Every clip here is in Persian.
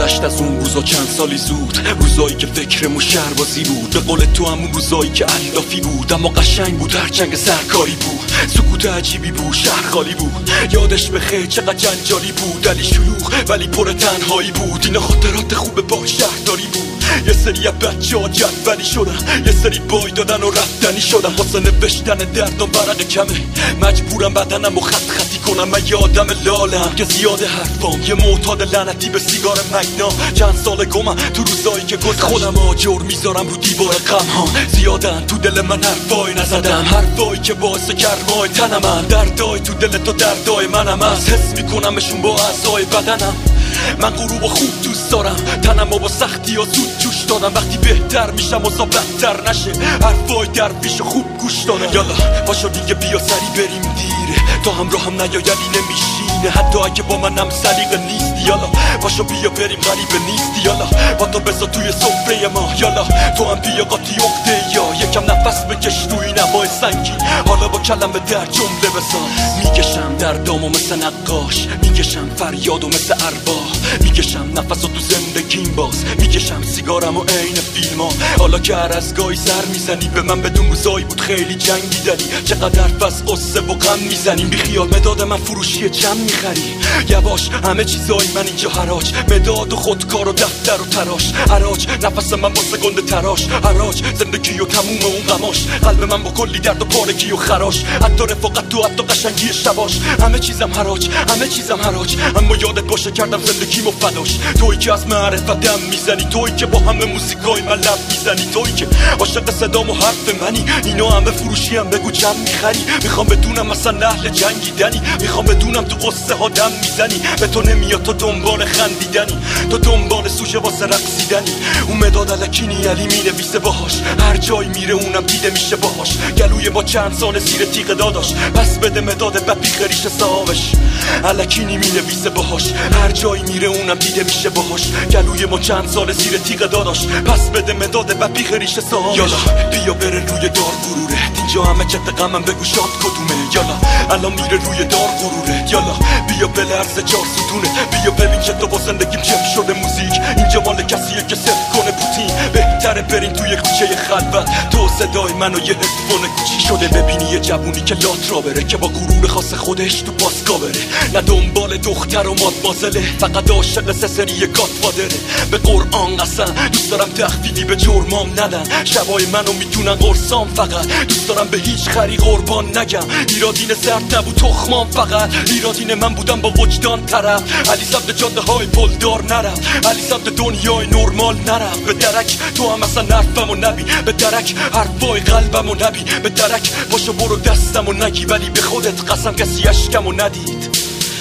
گذشت از اون روزا چند سالی زود، روزایی که فکرمون شهربازی بود. به قول تو همون روزایی که علافی بود، اما قشنگ بود، هر جنگ سرکاری بود. سکوت عجیبی بود، شهر خالی بود. یادش بخیر چقدر جنجالی بود، علی شلوغ ولی پر تنهایی بود. اینا خاطرات خوب با شهرداری بود. یه سری از بچه‌ها جدولی شدن، یه سری بای دادن و رفتنی شدن. واسه نوشتن دردم برق کمه، مجبورم بدنم و خطی کنم. من یه آدم لالم که زیاد حرفام، یه معتاد لعنتی به سیگار مگنا. چند سال گمم تو روزایی که گذشت، خودم آجر میذارم رو دیوار غم ها. زیادن تو دل من حرفای نزدم، حرفایی که باعث گرمای تنمن. دردای تو دل تو دردای منم هست، حس میکنمشون با اعضای بدنم. من غروب خوب دوست دارم، تنم با سختی ها زود جوش دادم. وقتی بهتر میشم و بدتر نشه، حرفای درویش خوب گوش دادم. یالا پاشو دیگه بیا سری بریم دیره، تا همراه هم نیایدی نمیشینه. حتی اگه با منم سلیقه نیست، یالا پاشو بیا بریم غریبه نیست. یالا با تو بذار توی سفره ما، یالا تو هم بیا قاطی عقده یا یکم نفس بکش روی نوای سنگین. حالا با کلمه در جمله بساز، میکشم دردامو مثل نقاش، میکشم فریادو مثل ارباح، میکشم نفسو تو زندگیم باز، میکشم سیگارمو عین فیلما. حالا که هر از گاهی سر میزنی به من، بدون روزایی بود خیلی جنگیدنی. چقدر حرف از قصه و غم میزنیم، بی خیال مداد من فروشی جمع میخری. یواش همه چیزای من اینجا حراج، مداد و خودکار و دفتر و تراش. حراج نفس من واسه گنده تراش، حراج زندگی و تموم اون غماش. قلب من با کلی درد و پارگی و خراش، حتی رفاقت و حتی قشنگی شباش. همه چیزم حراج، همه چیزم حراج. اما یادت باشه کردم زندگیمو فداش. تویی که از معرفت دم میزنی، تویی که با همه موزیکای من لب میزنی، تویی که عاشق صدام و حرف منی. اینا همه فروشی هم بگو چند میخری. میخوام بدونم مثلا اهل جنگیدنی، میخوام بدونم تو قصه ها دم میزنی. به تو نمیاد تو دنبال خندیدنی، تو دنبال سوژه واسه رقصیدنی. اون مداد الکینی علی مینویسه باهاش، هر جایی میره اونم دیده میشه باهاش. گلوی ما چند سال زیر تیغ داداش، پس بده مداد بپیخ ریش صاحبش. الکینی مینویسه باهاش، هر جایی میره اونم دیده میشه باهاش. گلوی ما چند سال زیر تیغ داداش، پس بده مداد بپیخ ریش صاحبش. یالا بیا بره روی دار غروره، اینجا همه چت غمم بگو شاد کدومه. یالا الان میره روی دار غروره، یالا بیا بلرزه چار ستونه. بیا ببین که تو با زندگیم چه شده موزیک. اینجا مال کسیه که صرف کنه پوتین. بهتره بریم توی کوچه خلوت، تو صدای منو یه هدفون کوچیک شده. ببینی یه جوونی که لات را بره، که با غرور خاص خودش تو باسکا بره. نه دنبال دختر و مادمازله، فقط عاشق سری گاتفادره. به قرآن قسم دوست دارم تخفیفی به جرمام ندن. شبای منو میتونن قرصام، فقط دوست دارم به هیچ خری قربان نگم. ایرادین زرد نبود تخمام، فقط ایرادین من بودم با وجدان طرف. علی سمت جاده های پلدار نرم، علی سمت دنیای نرمال نرم. به درک تو هم اصلا حرفمو نبی، به درک حرفای قلبمو نبی. به درک پاشو برو دستمو نگی، ولی به خودت قسم کسی اشکمو ندید.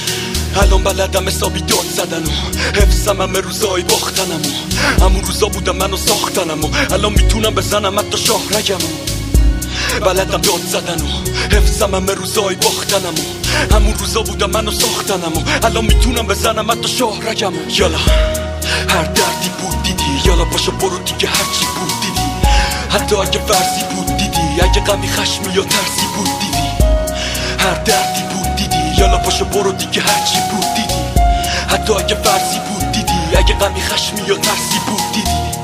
الان بلدم حسابی داد زدن و حفظم همه روزای باختنم و همون روزا بودم منو ساختنم و الان میتونم بزنم حتی شاهرگم و بلدم داد زدن و حفظم همه روزای باختنم و همون روزا بودم منو ساختنم و الان میتونم بزنم حتی شاهرگم. یالا هر دردی بود دیدی، یالا پاشو برو دیگه هرچی بود دیدی. حتی اگه فرضی بود دیدی، اگه غمی خشمی یا ترسی بود دیدی. هر دردی بود دیدی، یالا پاشو برو دیگه هرچی بود دیدی. حتی اگه فرضی بود دیدی، اگه غمی خشمی یا ترسی بود دیدی.